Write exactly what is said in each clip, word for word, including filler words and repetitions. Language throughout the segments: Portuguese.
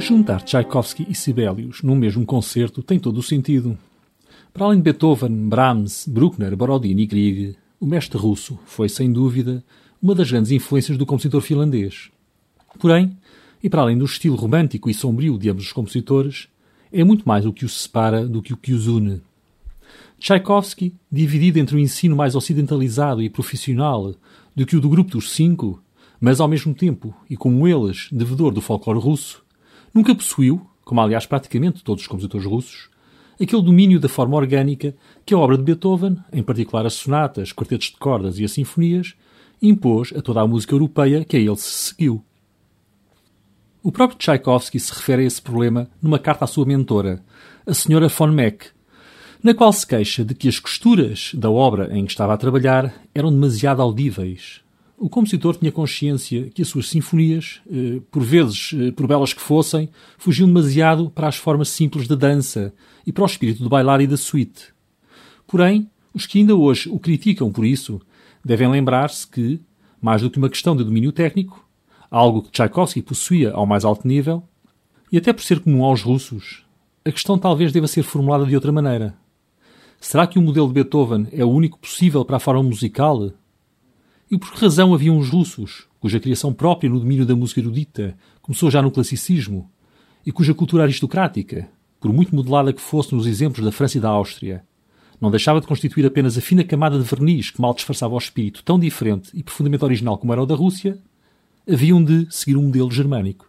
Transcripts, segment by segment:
Juntar Tchaikovsky e Sibelius num mesmo concerto tem todo o sentido. Para além de Beethoven, Brahms, Bruckner, Borodin e Grieg, o mestre russo foi, sem dúvida, uma das grandes influências do compositor finlandês. Porém, e para além do estilo romântico e sombrio de ambos os compositores, é muito mais o que os separa do que o que os une. Tchaikovsky, dividido entre o ensino mais ocidentalizado e profissional do que o do grupo dos cinco, mas ao mesmo tempo, e como eles, devedor do folclore russo, nunca possuiu, como aliás praticamente todos os compositores russos, aquele domínio da forma orgânica que a obra de Beethoven, em particular as sonatas, quartetos de cordas e as sinfonias, impôs a toda a música europeia que a ele se seguiu. O próprio Tchaikovsky se refere a esse problema numa carta à sua mentora, a senhora von Meck, na qual se queixa de que as costuras da obra em que estava a trabalhar eram demasiado audíveis. O compositor tinha consciência que as suas sinfonias, por vezes, por belas que fossem, fugiam demasiado para as formas simples da dança e para o espírito do bailar e da suite. Porém, os que ainda hoje o criticam por isso devem lembrar-se que, mais do que uma questão de domínio técnico, algo que Tchaikovsky possuía ao mais alto nível, e até por ser comum aos russos, a questão talvez deva ser formulada de outra maneira. Será que o modelo de Beethoven é o único possível para a forma musical? E por que razão haviam os russos, cuja criação própria no domínio da música erudita começou já no classicismo, e cuja cultura aristocrática, por muito modelada que fosse nos exemplos da França e da Áustria, não deixava de constituir apenas a fina camada de verniz que mal disfarçava o espírito tão diferente e profundamente original como era o da Rússia, haviam de seguir um modelo germânico.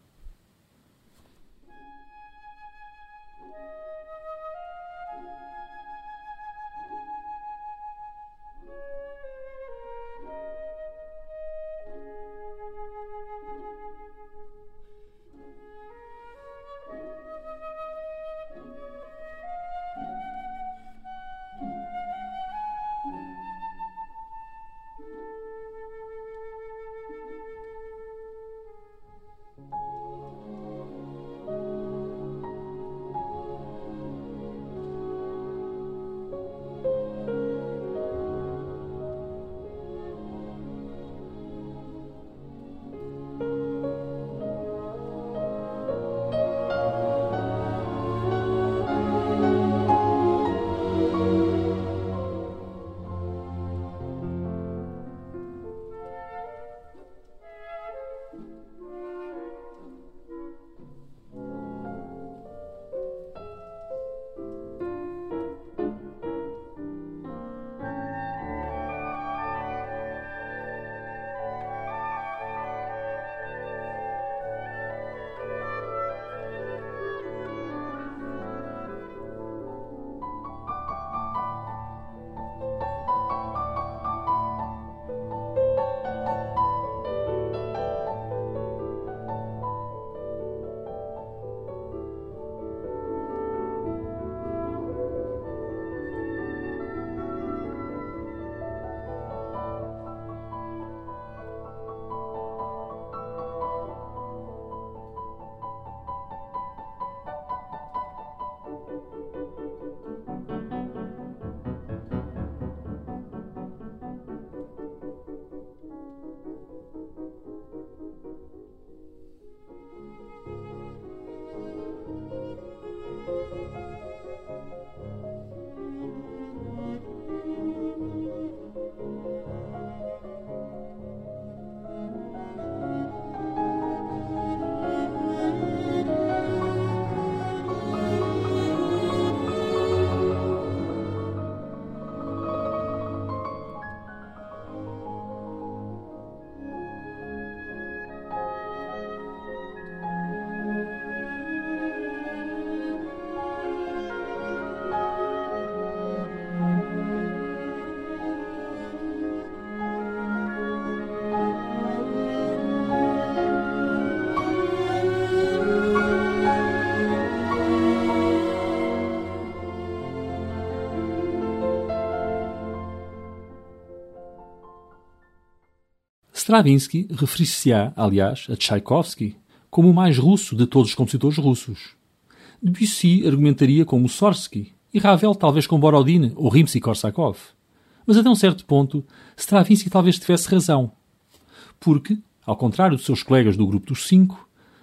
Stravinsky referir-se-á, aliás, a Tchaikovsky como o mais russo de todos os compositores russos. Debussy argumentaria com Mussorgsky e Ravel talvez com Borodin ou Rimsky-Korsakov. Mas até um certo ponto, Stravinsky talvez tivesse razão. Porque, ao contrário dos seus colegas do grupo dos cinco,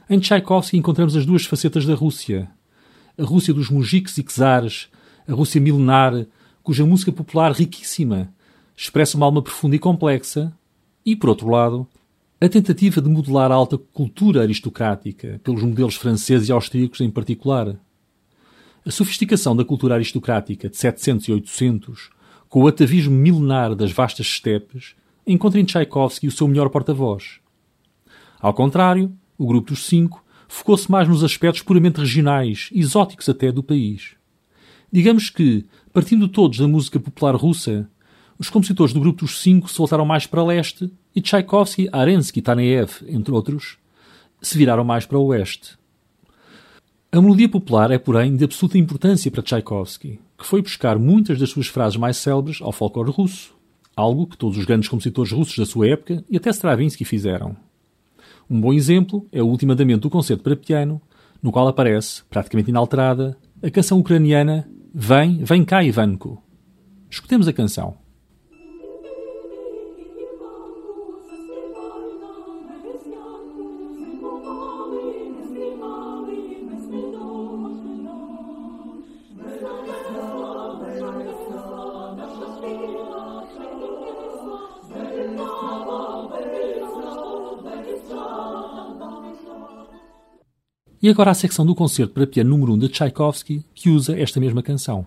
Em Tchaikovsky encontramos as duas facetas da Rússia. A Rússia dos mujiks e czares, a Rússia milenar, cuja música popular riquíssima expressa uma alma profunda e complexa, e, por outro lado, a tentativa de modelar a alta cultura aristocrática, pelos modelos franceses e austríacos em particular. A sofisticação da cultura aristocrática de setecentos e oitocentos, com o atavismo milenar das vastas estepes, encontra em Tchaikovsky o seu melhor porta-voz. Ao contrário, o grupo dos cinco focou-se mais nos aspectos puramente regionais, exóticos até do país. Digamos que, partindo todos da música popular russa, os compositores do grupo dos cinco se voltaram mais para leste e Tchaikovsky, Arensky e Taneyev, entre outros, se viraram mais para o oeste. A melodia popular é, porém, de absoluta importância para Tchaikovsky, que foi buscar muitas das suas frases mais célebres ao folclore russo, algo que todos os grandes compositores russos da sua época e até Stravinsky fizeram. Um bom exemplo é o último andamento do concerto para piano, no qual aparece, praticamente inalterada, a canção ucraniana Vem, vem cá, Ivanko. Escutemos a canção. E agora a secção do concerto para piano número um de Tchaikovsky, que usa esta mesma canção.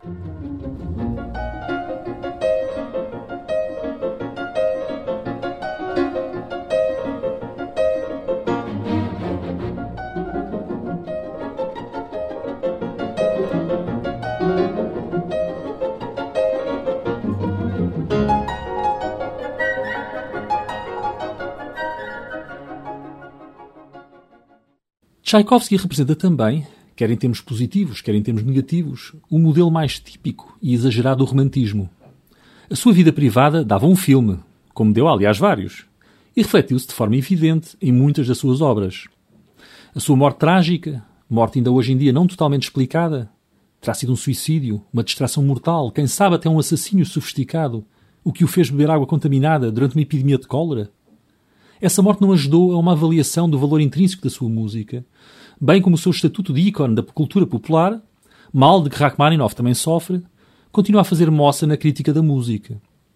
Tchaikovsky representa também, quer em termos positivos, quer em termos negativos, o modelo mais típico e exagerado do romantismo. A sua vida privada dava um filme, como deu, aliás, vários, e refletiu-se de forma evidente em muitas das suas obras. A sua morte trágica, morte ainda hoje em dia não totalmente explicada, terá sido um suicídio, uma distração mortal, quem sabe até um assassínio sofisticado, o que o fez beber água contaminada durante uma epidemia de cólera? Essa morte não ajudou a uma avaliação do valor intrínseco da sua música, bem como o seu estatuto de ícone da cultura popular, mal de que Rachmaninoff também sofre, continua a fazer moça na crítica da música.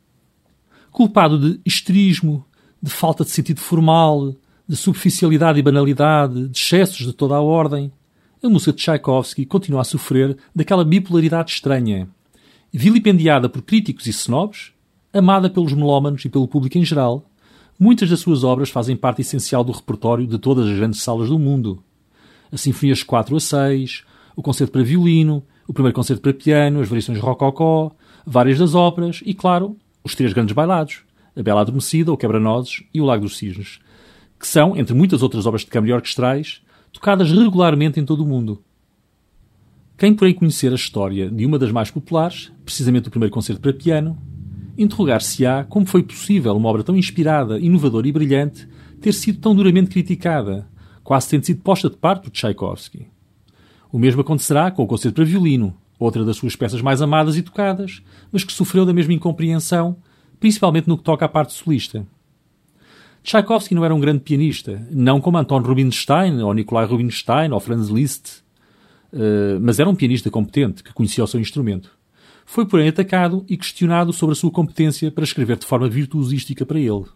Culpado de histerismo, de falta de sentido formal, de superficialidade e banalidade, de excessos de toda a ordem, a música de Tchaikovsky continua a sofrer daquela bipolaridade estranha, vilipendiada por críticos e snobs, amada pelos melómanos e pelo público em geral. Muitas das suas obras fazem parte essencial do repertório de todas as grandes salas do mundo. As Sinfonias quatro a seis, o Concerto para Violino, o Primeiro Concerto para Piano, as Variações Rococó, várias das óperas e, claro, os três grandes bailados, a Bela Adormecida, o Quebra-Nozes e o Lago dos Cisnes, que são, entre muitas outras obras de câmara e orquestrais, tocadas regularmente em todo o mundo. Quem, porém, conhecer a história de uma das mais populares, precisamente o Primeiro Concerto para Piano, interrogar-se-á como foi possível uma obra tão inspirada, inovadora e brilhante ter sido tão duramente criticada, quase tendo sido posta de parte por Tchaikovsky. O mesmo acontecerá com o Concerto para Violino, outra das suas peças mais amadas e tocadas, mas que sofreu da mesma incompreensão, principalmente no que toca à parte solista. Tchaikovsky não era um grande pianista, não como Anton Rubinstein, ou Nikolai Rubinstein, ou Franz Liszt, mas era um pianista competente, que conhecia o seu instrumento. Foi, porém, atacado e questionado sobre a sua competência para escrever de forma virtuosística para ele.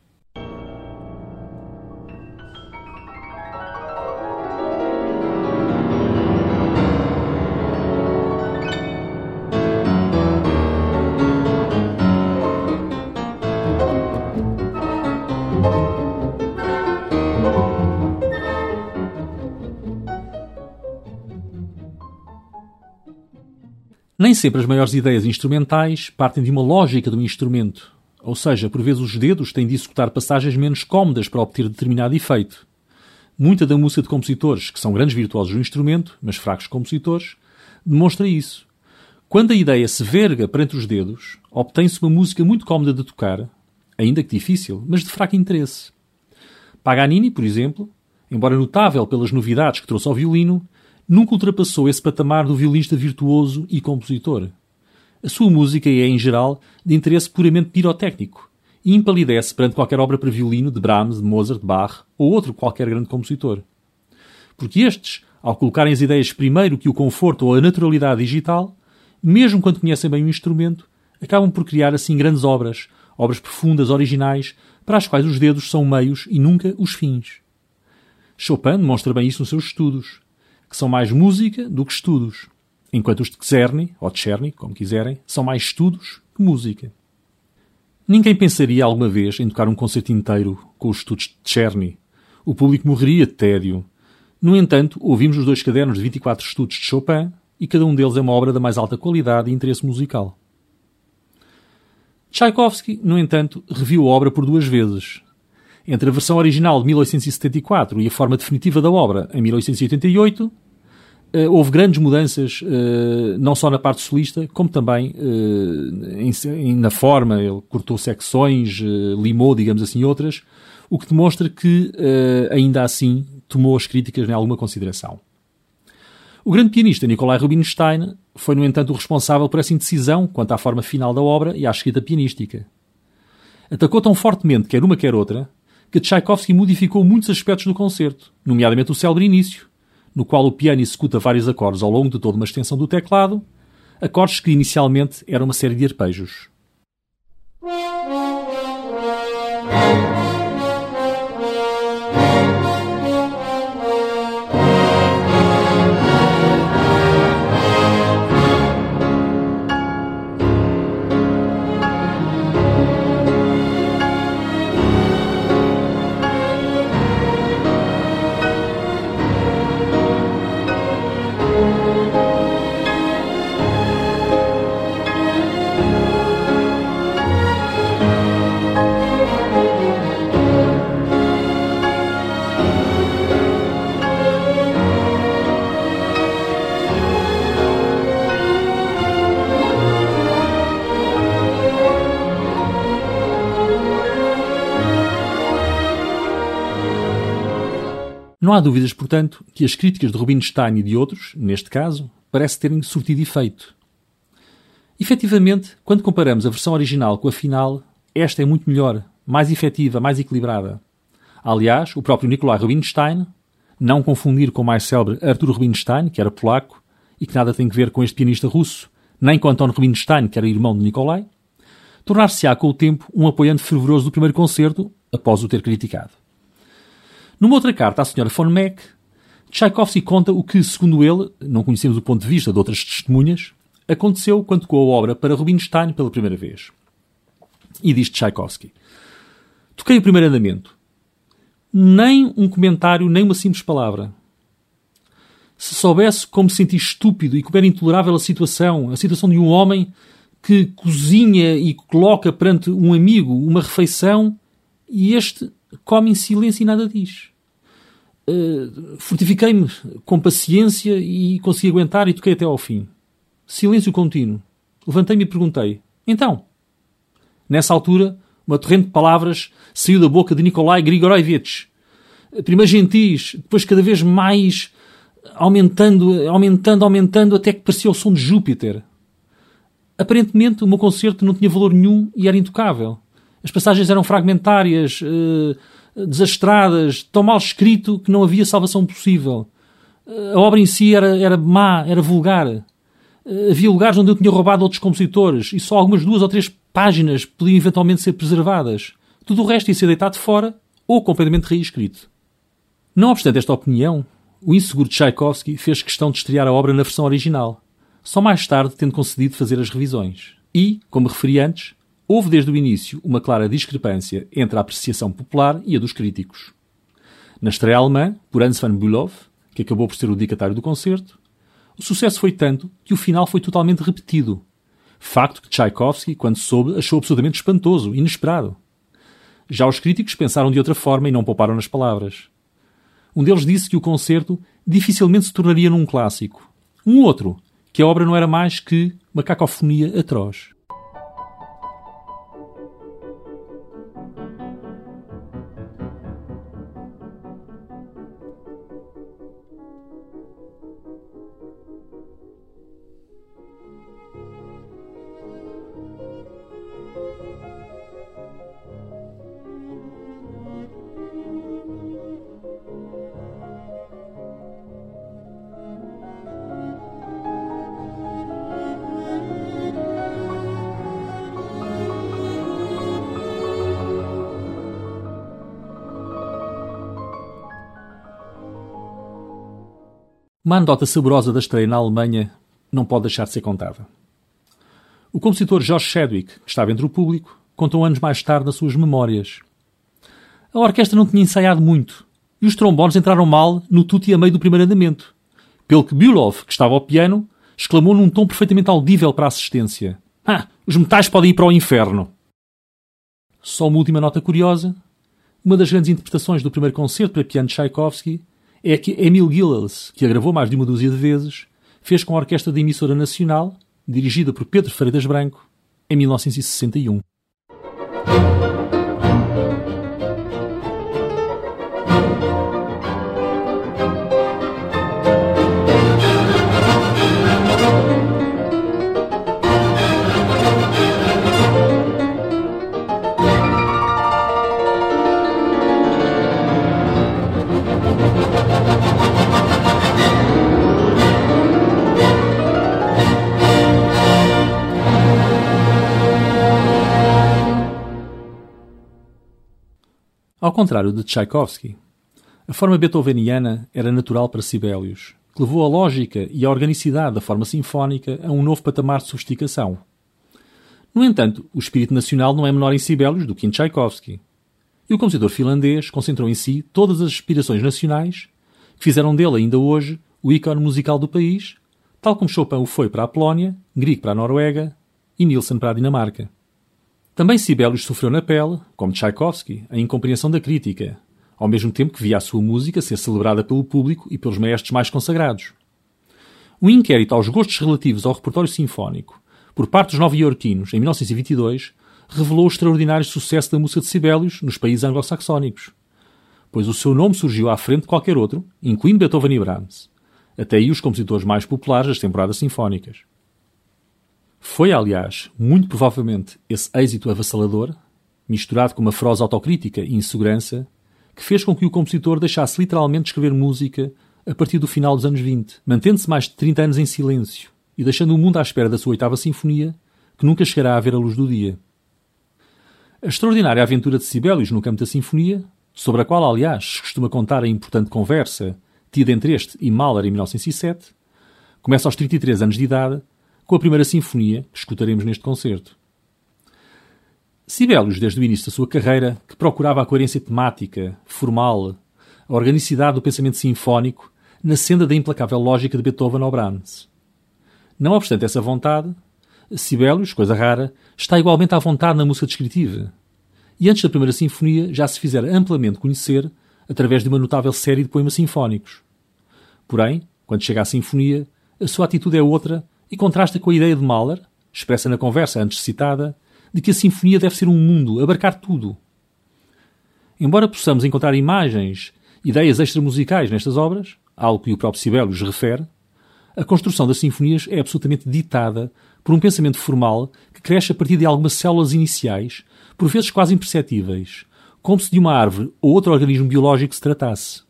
Nem sempre as maiores ideias instrumentais partem de uma lógica do instrumento, ou seja, por vezes os dedos têm de executar passagens menos cómodas para obter determinado efeito. Muita da música de compositores, que são grandes virtuosos do instrumento, mas fracos compositores, demonstra isso. Quando a ideia se verga perante os dedos, obtém-se uma música muito cómoda de tocar, ainda que difícil, mas de fraco interesse. Paganini, por exemplo, embora notável pelas novidades que trouxe ao violino, nunca ultrapassou esse patamar do violinista virtuoso e compositor. A sua música é, em geral, de interesse puramente pirotécnico e empalidece perante qualquer obra para violino de Brahms, de Mozart, de Bach ou outro qualquer grande compositor. porque estes, ao colocarem as ideias primeiro que o conforto ou a naturalidade digital, mesmo quando conhecem bem o instrumento, acabam por criar assim grandes obras, obras profundas, originais, para as quais os dedos são meios e nunca os fins. Chopin demonstra bem isso nos seus estudos, que são mais música do que estudos, enquanto os de Czerny, ou Czerny, como quiserem, são mais estudos que música. Ninguém pensaria alguma vez em tocar um concerto inteiro com os estudos de Czerny. O público morreria de tédio. No entanto, ouvimos os dois cadernos de vinte e quatro estudos de Chopin e cada um deles é uma obra da mais alta qualidade e interesse musical. Tchaikovsky, no entanto, reviu a obra por duas vezes. Entre a versão original de mil oitocentos e setenta e quatro e a forma definitiva da obra, em mil oitocentos e oitenta e oito, houve grandes mudanças, não só na parte solista, como também na forma. Ele cortou secções, limou, digamos assim, outras, o que demonstra que, ainda assim, tomou as críticas em alguma consideração. O grande pianista Nikolai Rubinstein foi, no entanto, o responsável por essa indecisão quanto à forma final da obra e à escrita pianística. Atacou tão fortemente quer uma quer outra que Tchaikovsky modificou muitos aspectos do concerto, nomeadamente o célebre início, no qual o piano executa vários acordes ao longo de toda uma extensão do teclado, acordes que inicialmente eram uma série de arpejos. Não há dúvidas, portanto, que as críticas de Rubinstein e de outros, neste caso, parece terem surtido efeito. Efetivamente, quando comparamos a versão original com a final, esta é muito melhor, mais efetiva, mais equilibrada. Aliás, o próprio Nikolai Rubinstein, não confundir com o mais célebre Artur Rubinstein, que era polaco, e que nada tem a ver com este pianista russo, nem com Anton Rubinstein, que era irmão de Nikolai, tornar-se-á com o tempo um apoiante fervoroso do primeiro concerto, após o ter criticado. Numa outra carta à senhora von Meck, Tchaikovsky conta o que, segundo ele, não conhecemos o ponto de vista de outras testemunhas, aconteceu quando tocou a obra para Rubinstein pela primeira vez. E diz Tchaikovsky: toquei o primeiro andamento. Nem um comentário, nem uma simples palavra. Se soubesse como senti estúpido e como era intolerável a situação, a situação de um homem que cozinha e coloca perante um amigo uma refeição e este come em silêncio e nada diz. Uh, fortifiquei-me com paciência e consegui aguentar e toquei até ao fim. Silêncio contínuo. Levantei-me e perguntei: então? Nessa altura, uma torrente de palavras saiu da boca de Nikolai Grigorievich. Primeiro gentis, depois cada vez mais aumentando, aumentando, aumentando, até que parecia o som de Júpiter. Aparentemente, o meu concerto não tinha valor nenhum e era intocável. As passagens eram fragmentárias, eh, desastradas, tão mal escrito que não havia salvação possível. A obra em si era, era má, era vulgar. Havia lugares onde eu tinha roubado outros compositores e só algumas duas ou três páginas podiam eventualmente ser preservadas. Tudo o resto ia ser deitado fora ou completamente reescrito. Não obstante esta opinião, o inseguro Tchaikovsky fez questão de estrear a obra na versão original, só mais tarde tendo concedido fazer as revisões. E, como referi antes, houve desde o início uma clara discrepância entre a apreciação popular e a dos críticos. Na estreia alemã, por Hans van Bülow, que acabou por ser o dedicatário do concerto, o sucesso foi tanto que o final foi totalmente repetido. Facto que Tchaikovsky, quando soube, achou absolutamente espantoso, inesperado. Já os críticos pensaram de outra forma e não pouparam nas palavras. Um deles disse que o concerto dificilmente se tornaria num clássico. Um outro, que a obra não era mais que uma cacofonia atroz. Uma anedota saborosa da estreia na Alemanha não pode deixar de ser contada. O compositor George Chadwick, que estava entre o público, contou anos mais tarde nas suas memórias. A orquestra não tinha ensaiado muito e os trombones entraram mal no tutti a meio do primeiro andamento, pelo que Bülow, que estava ao piano, exclamou num tom perfeitamente audível para a assistência: "Ah, os metais podem ir para o inferno!" Só uma última nota curiosa. Uma das grandes interpretações do primeiro concerto para piano de Tchaikovsky é a que Emil Gilels, que a gravou mais de uma dúzia de vezes, fez com a Orquestra da Emissora Nacional, dirigida por Pedro Freitas Branco, em mil novecentos e sessenta e um. Ao contrário de Tchaikovsky, a forma beethoveniana era natural para Sibelius, que levou a lógica e a organicidade da forma sinfónica a um novo patamar de sofisticação. No entanto, o espírito nacional não é menor em Sibelius do que em Tchaikovsky. E o compositor finlandês concentrou em si todas as aspirações nacionais que fizeram dele ainda hoje o ícone musical do país, tal como Chopin o foi para a Polónia, Grieg para a Noruega e Nielsen para a Dinamarca. Também Sibelius sofreu na pele, como Tchaikovsky, a incompreensão da crítica, ao mesmo tempo que via a sua música ser celebrada pelo público e pelos maestros mais consagrados. Um inquérito aos gostos relativos ao repertório sinfónico, por parte dos nova-iorquinos, em mil novecentos e vinte e dois, revelou o extraordinário sucesso da música de Sibelius nos países anglo-saxónicos, pois o seu nome surgiu à frente de qualquer outro, incluindo Beethoven e Brahms, até aí os compositores mais populares das temporadas sinfónicas. Foi, aliás, muito provavelmente esse êxito avassalador, misturado com uma feroz autocrítica e insegurança, que fez com que o compositor deixasse literalmente de escrever música a partir do final dos anos vinte, mantendo-se mais de trinta anos em silêncio e deixando o mundo à espera da sua oitava sinfonia, que nunca chegará a ver a luz do dia. A extraordinária aventura de Sibelius no campo da sinfonia, sobre a qual, aliás, se costuma contar a importante conversa tida entre este e Mahler em mil novecentos e sete, começa aos trinta e três anos de idade, com a primeira sinfonia que escutaremos neste concerto. Sibelius, desde o início da sua carreira, que procurava a coerência temática, formal, a organicidade do pensamento sinfónico, na senda da implacável lógica de Beethoven ou Brahms. Não obstante essa vontade, Sibelius, coisa rara, está igualmente à vontade na música descritiva, e antes da primeira sinfonia já se fizera amplamente conhecer através de uma notável série de poemas sinfónicos. Porém, quando chega à sinfonia, a sua atitude é outra e contrasta com a ideia de Mahler, expressa na conversa antes citada, de que a sinfonia deve ser um mundo, abarcar tudo. Embora possamos encontrar imagens, ideias extramusicais nestas obras, algo que o próprio Sibelius refere, a construção das sinfonias é absolutamente ditada por um pensamento formal que cresce a partir de algumas células iniciais, por vezes quase imperceptíveis, como se de uma árvore ou outro organismo biológico se tratasse.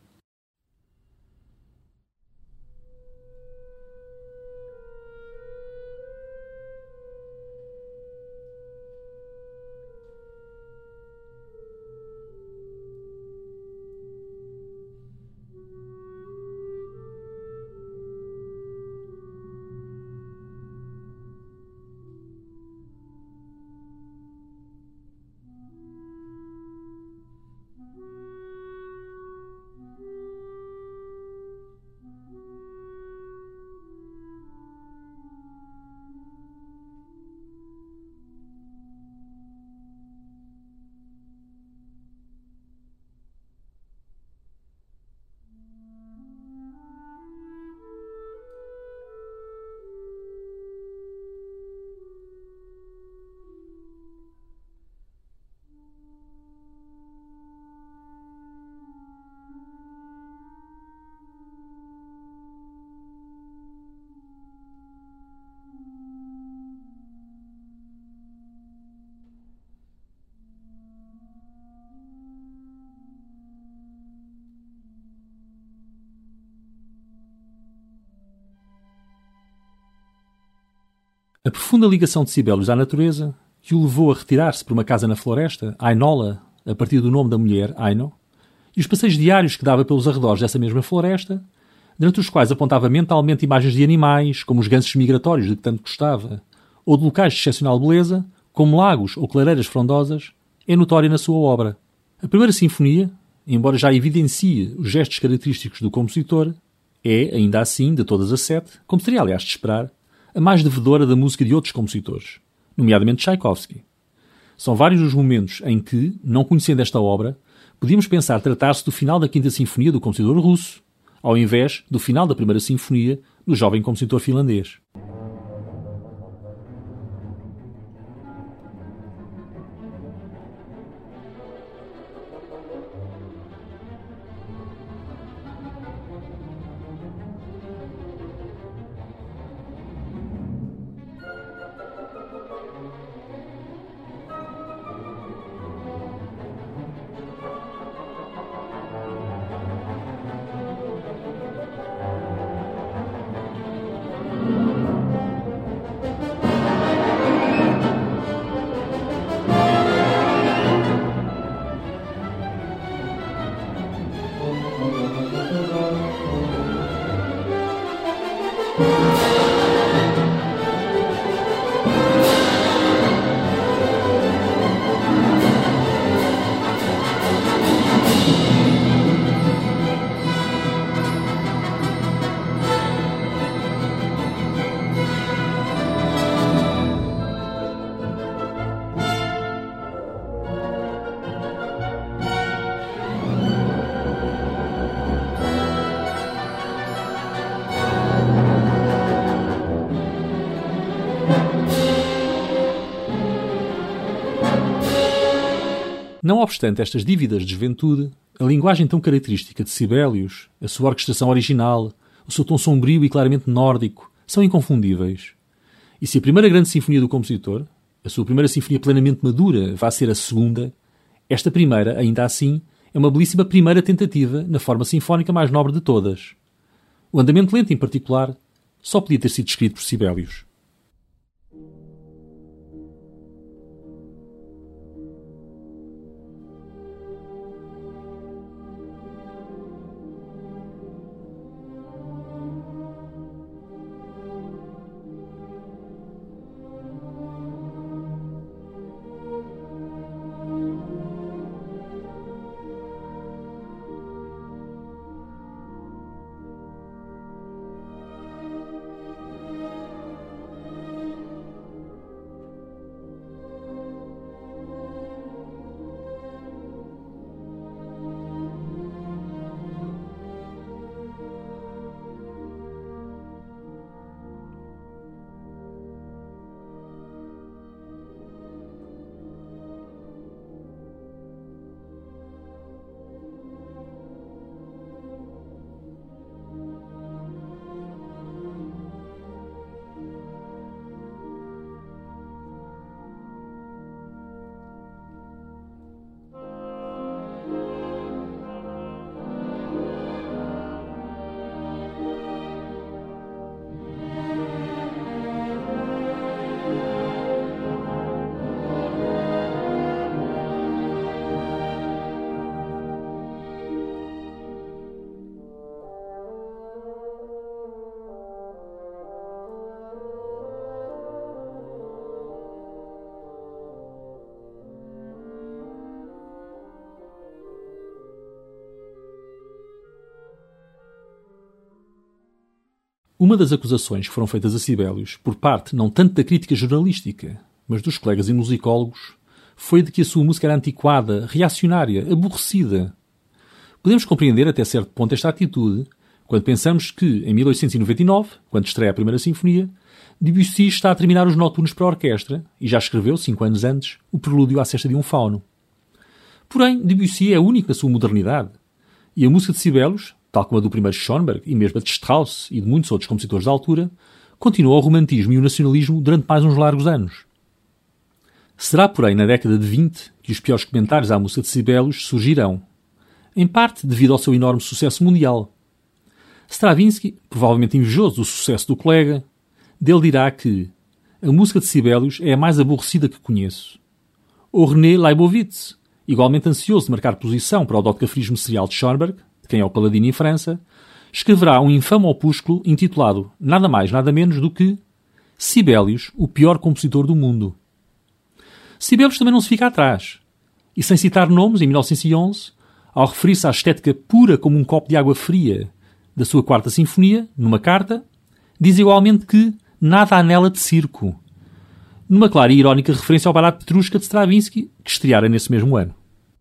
A profunda ligação de Sibelius à natureza, que o levou a retirar-se para uma casa na floresta, Ainola, a partir do nome da mulher, Aino, e os passeios diários que dava pelos arredores dessa mesma floresta, durante os quais apontava mentalmente imagens de animais, como os gansos migratórios de que tanto gostava, ou de locais de excepcional beleza, como lagos ou clareiras frondosas, é notória na sua obra. A primeira sinfonia, embora já evidencie os gestos característicos do compositor, é, ainda assim, de todas as sete, como seria aliás de esperar, a mais devedora da música de outros compositores, nomeadamente Tchaikovsky. São vários os momentos em que, não conhecendo esta obra, podíamos pensar tratar-se do final da Quinta Sinfonia do compositor russo, ao invés do final da Primeira Sinfonia do jovem compositor finlandês. Não obstante estas dívidas de juventude, a linguagem tão característica de Sibelius, a sua orquestração original, o seu tom sombrio e claramente nórdico, são inconfundíveis. E se a primeira grande sinfonia do compositor, a sua primeira sinfonia plenamente madura, vai ser a segunda, esta primeira, ainda assim, é uma belíssima primeira tentativa na forma sinfónica mais nobre de todas. O andamento lento, em particular, só podia ter sido escrito por Sibelius. Uma das acusações que foram feitas a Sibelius, por parte não tanto da crítica jornalística, mas dos colegas e musicólogos, foi de que a sua música era antiquada, reacionária, aborrecida. Podemos compreender até certo ponto esta atitude quando pensamos que, em mil oitocentos e noventa e nove, quando estreia a Primeira Sinfonia, Debussy está a terminar os noturnos para a orquestra e já escreveu, cinco anos antes, o Prelúdio à Cesta de um Fauno. Porém, Debussy é único na sua modernidade, e a música de Sibelius, tal como a do primeiro Schoenberg e mesmo a de Strauss e de muitos outros compositores da altura, continuou o romantismo e o nacionalismo durante mais uns largos anos. Será, porém, na década de vinte que os piores comentários à música de Sibelius surgirão, em parte devido ao seu enorme sucesso mundial. Stravinsky, provavelmente invejoso do sucesso do colega, dele dirá que a música de Sibelius é a mais aborrecida que conheço. Ou René Leibovitz, igualmente ansioso de marcar posição para o dodecaforismo serial de Schoenberg, de quem é o paladino em França, escreverá um infame opúsculo intitulado nada mais nada menos do que Sibelius, o pior compositor do mundo. Sibelius também não se fica atrás. E sem citar nomes, em mil novecentos e onze, ao referir-se à estética pura como um copo de água fria da sua quarta sinfonia, numa carta, diz igualmente que nada há nela de circo, numa clara e irónica referência ao Barato Petrushka de Stravinsky, que estreara nesse mesmo ano.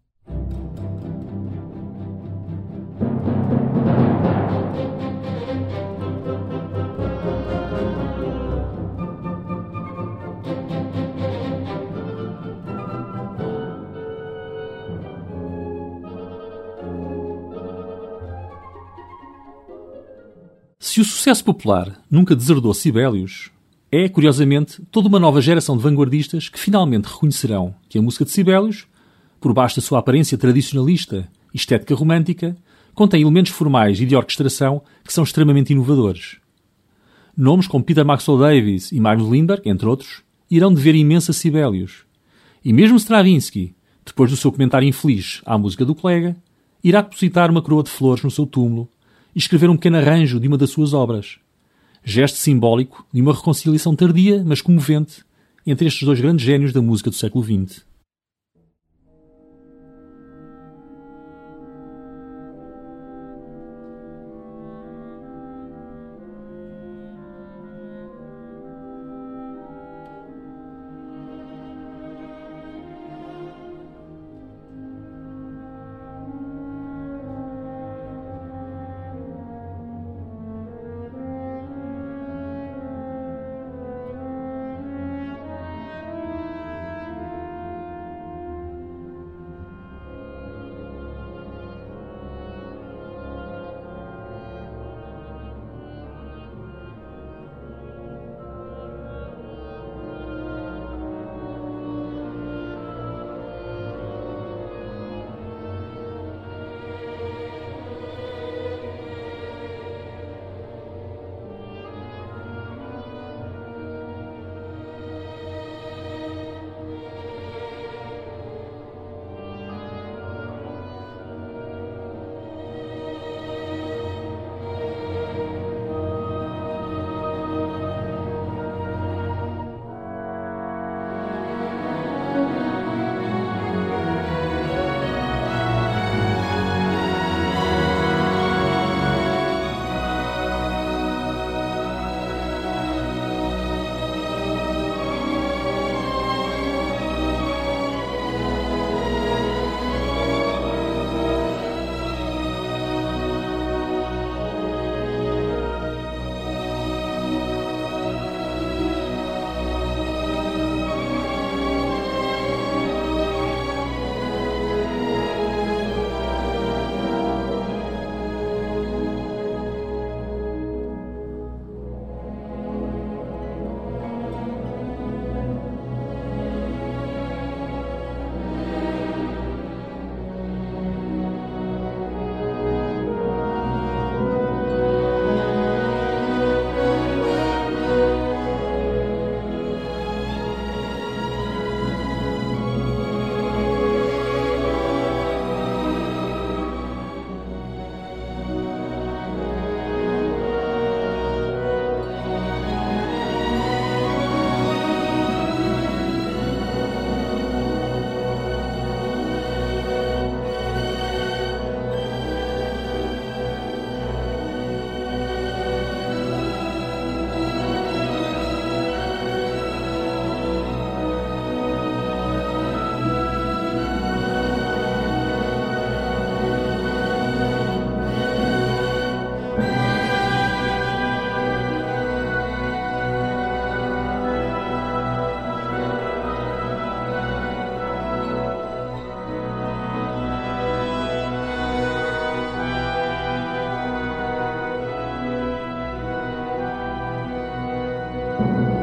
Se o sucesso popular nunca deserdou Sibelius, é, curiosamente, toda uma nova geração de vanguardistas que finalmente reconhecerão que a música de Sibelius, por baixo da sua aparência tradicionalista e estética romântica, contém elementos formais e de orquestração que são extremamente inovadores. Nomes como Peter Maxwell Davies e Magnus Lindberg, entre outros, irão dever imenso a Sibelius. E mesmo Stravinsky, depois do seu comentário infeliz à música do colega, irá depositar uma coroa de flores no seu túmulo e escrever um pequeno arranjo de uma das suas obras. Gesto simbólico de uma reconciliação tardia, mas comovente, entre estes dois grandes génios da música do século vinte. Thank you.